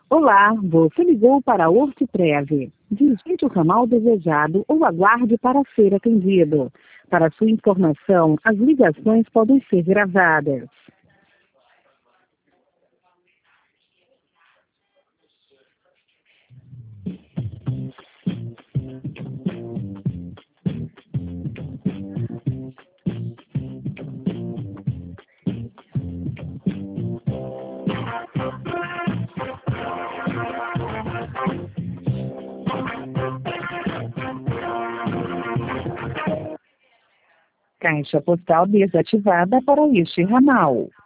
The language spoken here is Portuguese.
Olá, você ligou para a Hortiprev. Digite o ramal desejado ou aguarde para ser atendido. Para sua informação, as ligações podem ser gravadas. Caixa postal desativada para este ramal.